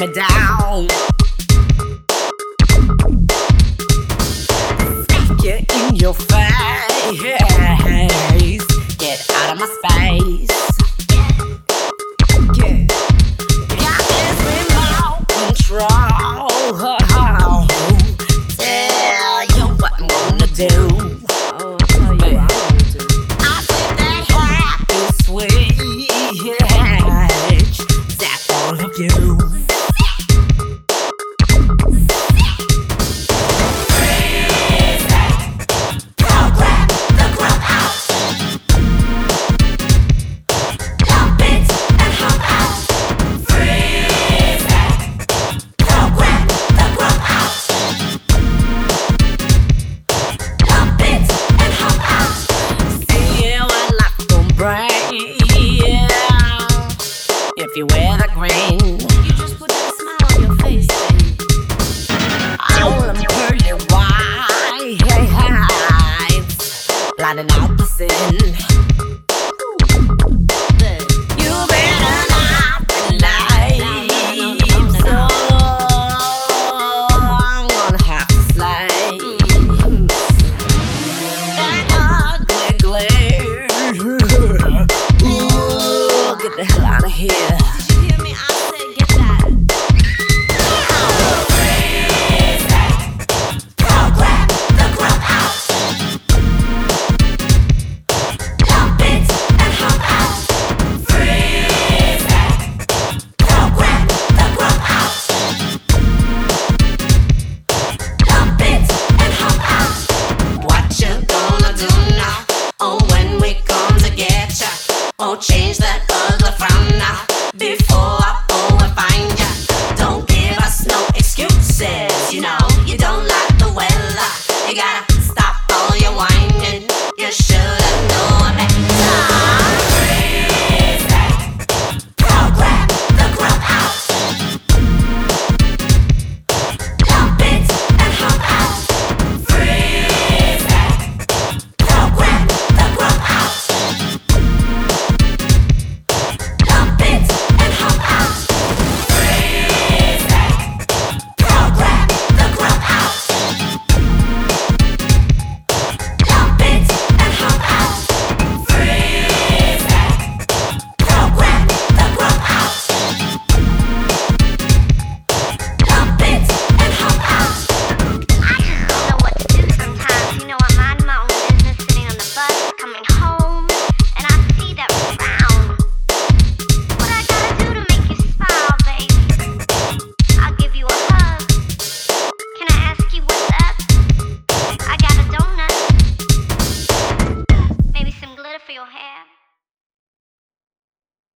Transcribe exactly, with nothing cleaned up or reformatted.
me down. Smack you in your face. Get out of my space. Yeah. Got this remote control. Tell you what I'm gonna do. Oh, I'll tell you what I'm gonna do. I think that happy sweet. That's all of you. If you wear the green, You just put that smile on your face, baby. all them pearly whites, blotting out the sin.